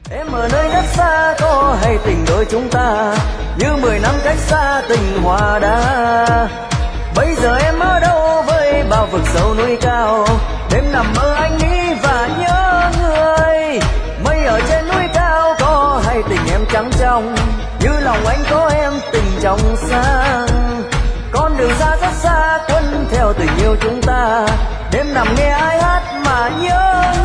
Em ở nơi rất xa có hay tình đôi chúng ta, như 10 năm cách xa tình hòa đá. Bây giờ em ở đâu với bao vực sâu núi cao, đêm nằm mơ anh nghĩ và nhớ người. Mây ở trên núi cao có hay tình em trắng trong, như lòng anh có em tình trong sáng. Con đường xa rất xa cuốn theo tình yêu chúng ta, đêm nằm nghe ai hát mà nhớ